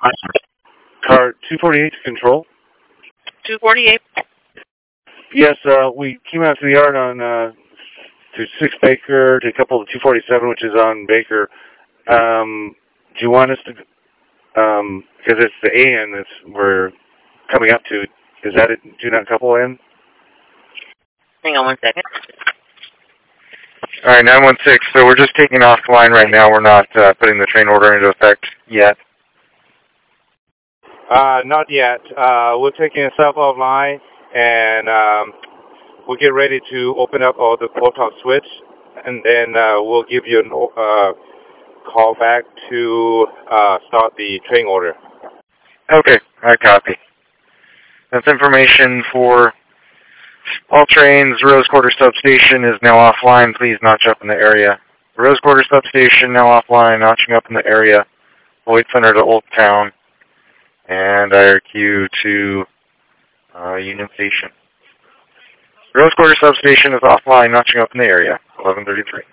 Car 248 to control. 248. Yes, we came out to the yard on to 6 Baker, to a couple of 247, which is on Baker. Do you want us to, because it's the AN that we're coming up to, is that it? Do not couple in? Hang on 1 second. All right, 916. So we're just taking off the line right now. We're not putting the train order into effect yet. Not yet. We're taking a self offline, and we'll get ready to open up all the port-talk switch, and then we'll give you a call back to start the train order. Okay, I copy. That's information for all trains. Rose Quarter Substation is now offline. Please notch up in the area. Rose Quarter Substation now offline, notching up in the area. Lloyd Center to Old Town. And IRQ to Union Station. Rose Quarter Substation is offline, notching up in the area. 1133.